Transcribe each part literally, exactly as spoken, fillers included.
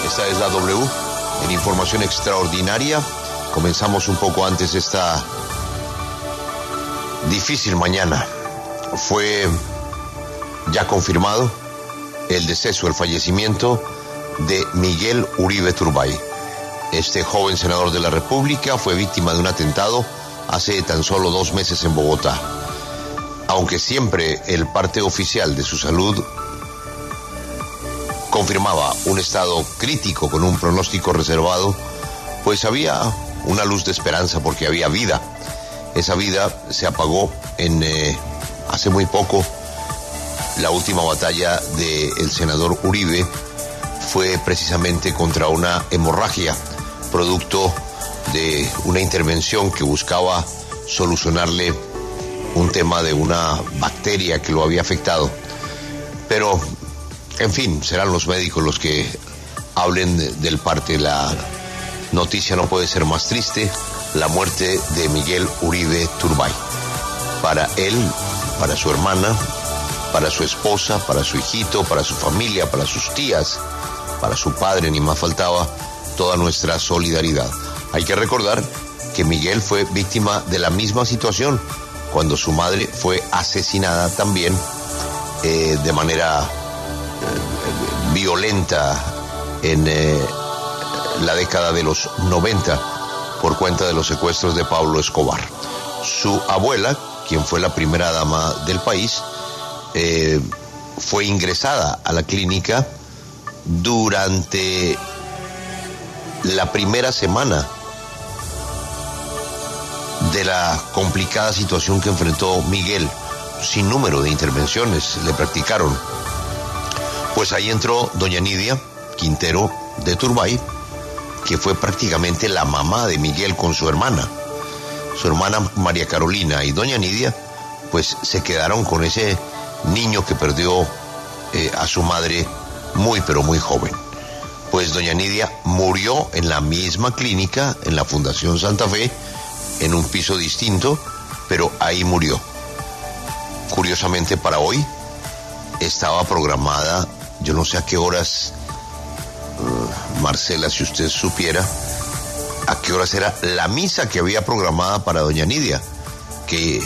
Esta es la W, en información extraordinaria. Comenzamos un poco antes esta difícil mañana. Fue ya confirmado el deceso, el fallecimiento de Miguel Uribe Turbay. Este joven senador de la República fue víctima de un atentado hace tan solo dos meses en Bogotá. Aunque siempre el parte oficial de su salud confirmaba un estado crítico con un pronóstico reservado, pues había una luz de esperanza porque había vida. Esa vida se apagó en eh, hace muy poco. La última batalla del senador Uribe fue precisamente contra una hemorragia, producto de una intervención que buscaba solucionarle un tema de una bacteria que lo había afectado. Pero, en fin, serán los médicos los que hablen del parte. La noticia no puede ser más triste: la muerte de Miguel Uribe Turbay. Para él, para su hermana, para su esposa, para su hijito, para su familia, para sus tías, para su padre, ni más faltaba, toda nuestra solidaridad. Hay que recordar que Miguel fue víctima de la misma situación cuando su madre fue asesinada también eh, de manera eh, violenta en eh, la década de los noventa por cuenta de los secuestros de Pablo Escobar. Su abuela, quien fue la primera dama del país, eh, fue ingresada a la clínica durante la primera semana de la complicada situación que enfrentó Miguel. Sin número de intervenciones le practicaron. Pues ahí entró doña Nidia Quintero de Turbay, que fue prácticamente la mamá de Miguel con su hermana. Su hermana María Carolina y doña Nidia, pues se quedaron con ese niño que perdió eh, a su madre muy pero muy joven. Pues doña Nidia murió en la misma clínica, en la Fundación Santa Fe, en un piso distinto, pero ahí murió. Curiosamente, para hoy estaba programada, yo no sé a qué horas, uh, Marcela, si usted supiera, a qué horas era la misa que había programada para doña Nidia, que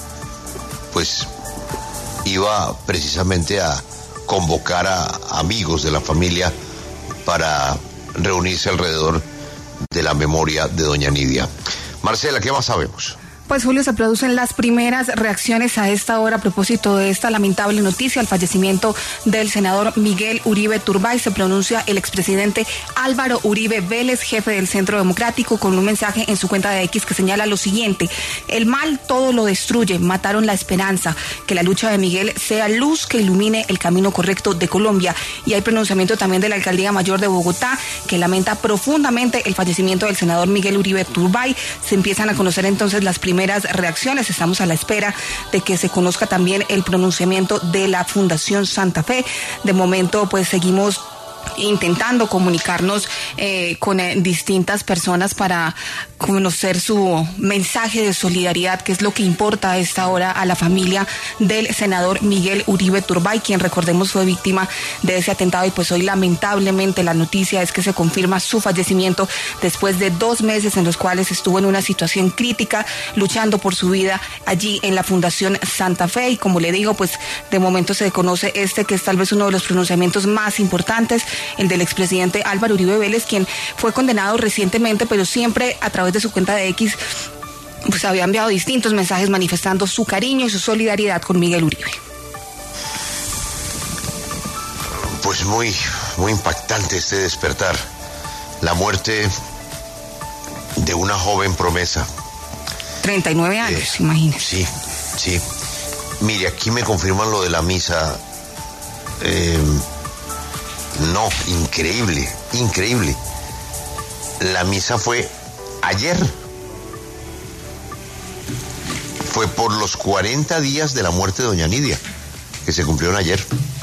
pues iba precisamente a convocar a amigos de la familia para reunirse alrededor de la memoria de doña Nidia. Marcela, ¿qué más sabemos? Pues, Julio, se producen las primeras reacciones a esta hora a propósito de esta lamentable noticia, el fallecimiento del senador Miguel Uribe Turbay. Se pronuncia el expresidente Álvaro Uribe Vélez, jefe del Centro Democrático, con un mensaje en su cuenta de X que señala lo siguiente: el mal todo lo destruye, mataron la esperanza, que la lucha de Miguel sea luz que ilumine el camino correcto de Colombia. Y hay pronunciamiento también de la Alcaldía Mayor de Bogotá, que lamenta profundamente el fallecimiento del senador Miguel Uribe Turbay. Se empiezan a conocer entonces las primeras reacciones. Estamos a la espera de que se conozca también el pronunciamiento de la Fundación Santa Fe. De momento, pues seguimos intentando comunicarnos eh, con eh, distintas personas para conocer su mensaje de solidaridad, que es lo que importa a esta hora a la familia del senador Miguel Uribe Turbay, quien, recordemos, fue víctima de ese atentado. Y pues hoy lamentablemente la noticia es que se confirma su fallecimiento después de dos meses en los cuales estuvo en una situación crítica luchando por su vida allí en la Fundación Santa Fe. Y como le digo, pues de momento se conoce este que es tal vez uno de los pronunciamientos más importantes, el del expresidente Álvaro Uribe Vélez, quien fue condenado recientemente, pero siempre a través de su cuenta de X pues había enviado distintos mensajes manifestando su cariño y su solidaridad con Miguel Uribe. Pues muy, muy impactante este despertar. La muerte de una joven promesa. treinta y nueve años, eh, imagínese. Sí, sí. Mire, aquí me confirman lo de la misa. Eh, no, increíble, increíble. La misa fue ayer. Fue por los cuarenta días de la muerte de doña Nidia, que se cumplieron ayer.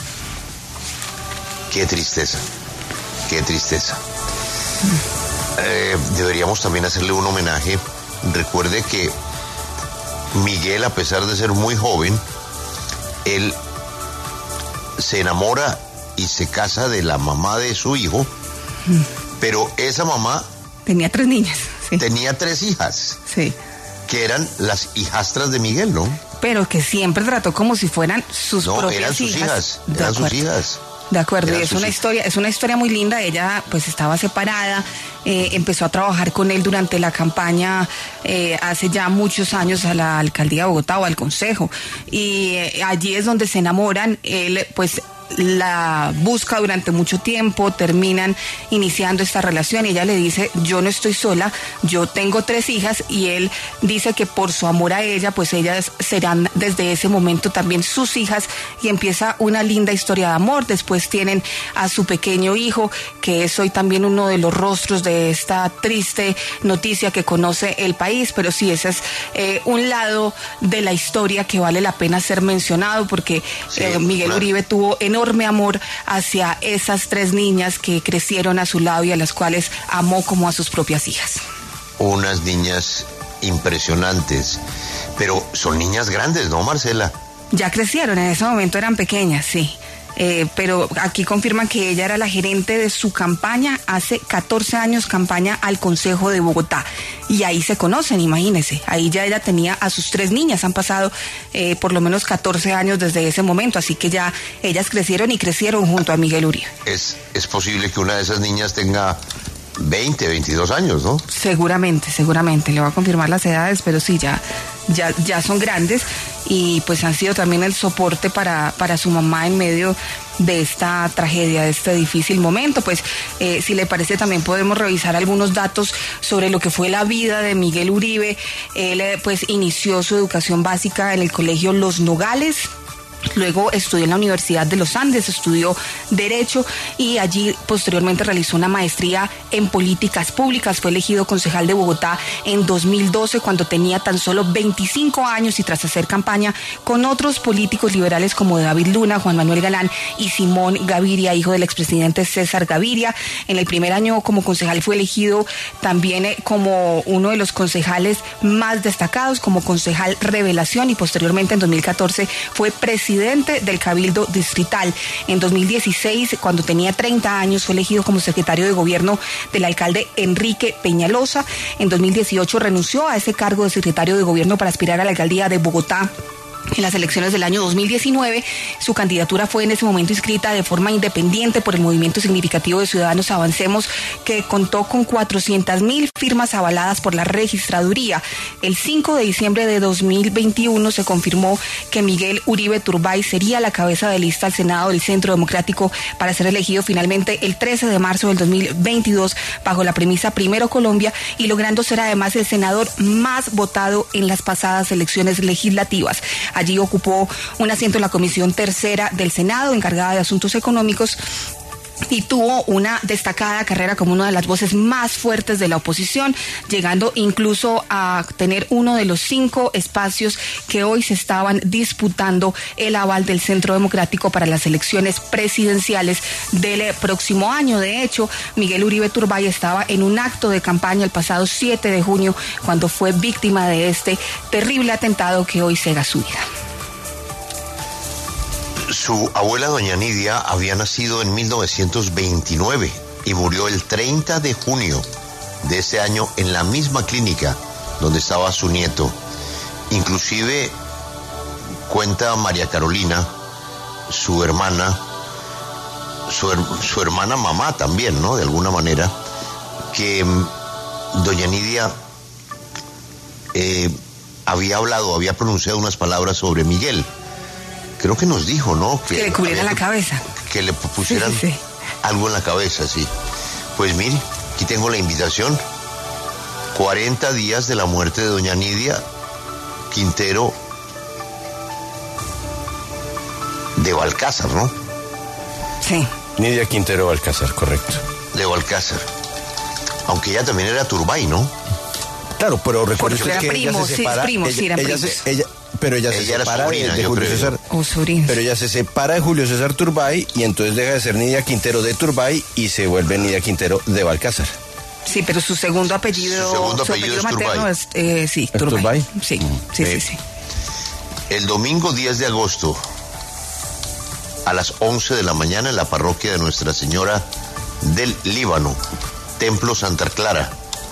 Qué tristeza, qué tristeza. Eh, deberíamos también hacerle un homenaje. Recuerde que Miguel, a pesar de ser muy joven, él se enamora y se casa de la mamá de su hijo, Mm. Pero esa mamá... Tenía tres niñas. Sí. Tenía tres hijas. Sí. Que eran las hijastras de Miguel, ¿no? Pero que siempre trató como si fueran sus no, propias eran sus hijas. hijas. Eran sus hijas. De acuerdo, Eran y es una hijas. historia, es una historia muy linda. Ella pues estaba separada, eh, empezó a trabajar con él durante la campaña eh, hace ya muchos años a la alcaldía de Bogotá o al consejo. Y eh, allí es donde se enamoran. Él pues la busca durante mucho tiempo, terminan iniciando esta relación y ella le dice, yo no estoy sola, yo tengo tres hijas, y él dice que por su amor a ella, pues ellas serán desde ese momento también sus hijas, y empieza una linda historia de amor. Después tienen a su pequeño hijo, que es hoy también uno de los rostros de esta triste noticia que conoce el país, pero sí, ese es eh, un lado de la historia que vale la pena ser mencionado, porque sí, eh, Miguel claro. Uribe tuvo enorme enorme amor hacia esas tres niñas que crecieron a su lado y a las cuales amó como a sus propias hijas. Unas niñas impresionantes, pero son niñas grandes, ¿no, Marcela? Ya crecieron, en ese momento eran pequeñas, sí. Eh, pero aquí confirman que ella era la gerente de su campaña hace catorce años, campaña al Consejo de Bogotá, y ahí se conocen, imagínense, ahí ya ella tenía a sus tres niñas, han pasado eh, por lo menos catorce años desde ese momento, así que ya ellas crecieron y crecieron junto a Miguel Uribe. Es, es posible que una de esas niñas tenga veinte, veintidós años, ¿no? Seguramente, seguramente, le voy a confirmar las edades, pero sí, ya, ya, ya son grandes, y pues han sido también el soporte para, para su mamá en medio de esta tragedia, de este difícil momento. Pues eh, si le parece, también podemos revisar algunos datos sobre lo que fue la vida de Miguel Uribe. Él eh, pues inició su educación básica en el colegio Los Nogales. Luego estudió en la Universidad de los Andes, estudió Derecho, y allí posteriormente realizó una maestría en Políticas Públicas. Fue elegido concejal de Bogotá en dos mil doce, cuando tenía tan solo veinticinco años, y tras hacer campaña con otros políticos liberales como David Luna, Juan Manuel Galán y Simón Gaviria, hijo del expresidente César Gaviria. En el primer año como concejal fue elegido también como uno de los concejales más destacados, como concejal revelación, y posteriormente en dos mil catorce fue presidente del Cabildo Distrital. En dos mil dieciséis, cuando tenía treinta años, fue elegido como secretario de gobierno del alcalde Enrique Peñalosa. En dos mil dieciocho renunció a ese cargo de secretario de gobierno para aspirar a la alcaldía de Bogotá. En las elecciones del año dos mil diecinueve, su candidatura fue en ese momento inscrita de forma independiente por el Movimiento Significativo de Ciudadanos Avancemos, que contó con cuatrocientas mil firmas avaladas por la registraduría. El cinco de diciembre de dos mil veintiuno se confirmó que Miguel Uribe Turbay sería la cabeza de lista al Senado del Centro Democrático, para ser elegido finalmente el trece de marzo del dos mil veintidós bajo la premisa Primero Colombia, y logrando ser además el senador más votado en las pasadas elecciones legislativas. Allí ocupó un asiento en la Comisión Tercera del Senado, encargada de Asuntos Económicos, y tuvo una destacada carrera como una de las voces más fuertes de la oposición, llegando incluso a tener uno de los cinco espacios que hoy se estaban disputando el aval del Centro Democrático para las elecciones presidenciales del próximo año. De hecho, Miguel Uribe Turbay estaba en un acto de campaña el pasado siete de junio, cuando fue víctima de este terrible atentado que hoy cega su vida. Su abuela doña Nidia había nacido en mil novecientos veintinueve y murió el treinta de junio de ese año en la misma clínica donde estaba su nieto. Inclusive cuenta María Carolina, su hermana, su, her- su hermana mamá también, ¿no? De alguna manera, que mm, doña Nidia eh, había hablado, había pronunciado unas palabras sobre Miguel. Creo que nos dijo, ¿no? Que, que le cubriera la que, cabeza. Que le pusieran sí, sí, sí. algo en la cabeza, sí. Pues mire, aquí tengo la invitación. cuarenta días de la muerte de doña Nidia Quintero de Balcázar, ¿no? Sí. Nidia Quintero Balcázar, correcto. De Balcázar. Aunque ella también era Turbay, ¿no? Claro, pero recuerda Porque usted que primo, ella se sí, separa. primos, ella, sí, eran ella primos. se, ella, pero ella, Ella se era separa sobrina, de, de yo Julio creo. César. O sobrinos. Pero ella se separa de Julio César Turbay y entonces deja de ser Nidia Quintero de Turbay y se vuelve Nidia Quintero de Balcázar. Sí, pero su segundo apellido, Su segundo apellido es materno Turbay. es, eh, sí, ¿Es Turbay. Turbay? Sí, Mm, sí, sí. sí, sí. El domingo diez de agosto, a las once de la mañana, en la parroquia de Nuestra Señora del Líbano, Templo Santa Clara,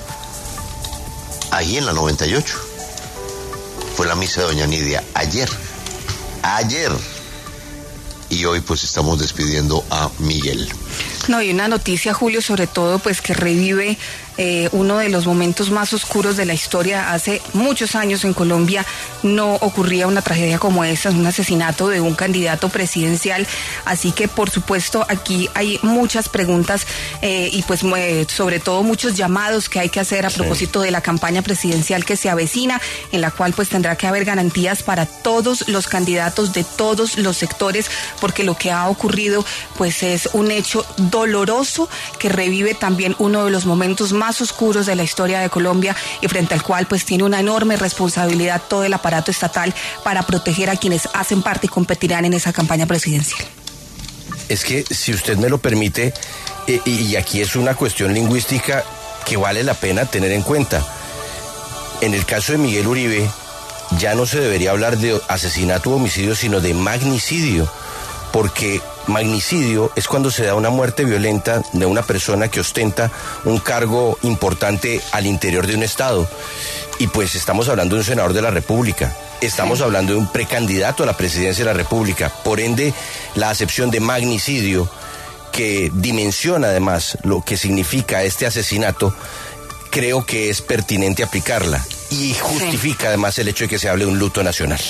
ahí en la noventa y ocho. Fue la misa de doña Nidia ayer, ayer. Y hoy pues estamos despidiendo a Miguel. No, y una noticia, Julio, sobre todo pues que revive eh, uno de los momentos más oscuros de la historia. Hace muchos años en Colombia no ocurría una tragedia como esta, un asesinato de un candidato presidencial, así que por supuesto aquí hay muchas preguntas eh, y pues eh, sobre todo muchos llamados que hay que hacer a sí. propósito de la campaña presidencial que se avecina, en la cual pues tendrá que haber garantías para todos los candidatos de todos los sectores, porque lo que ha ocurrido pues es un hecho doloroso que revive también uno de los momentos más oscuros de la historia de Colombia y frente al cual pues tiene una enorme responsabilidad todo el aparato estatal para proteger a quienes hacen parte y competirán en esa campaña presidencial. Es que, si usted me lo permite, eh, y aquí es una cuestión lingüística que vale la pena tener en cuenta. En el caso de Miguel Uribe, ya no se debería hablar de asesinato o homicidio, sino de magnicidio, porque magnicidio es cuando se da una muerte violenta de una persona que ostenta un cargo importante al interior de un estado. Y pues estamos hablando de un senador de la República, estamos sí. hablando de un precandidato a la presidencia de la República. Por ende, la acepción de magnicidio, que dimensiona además lo que significa este asesinato, creo que es pertinente aplicarla y justifica sí. además el hecho de que se hable de un luto nacional.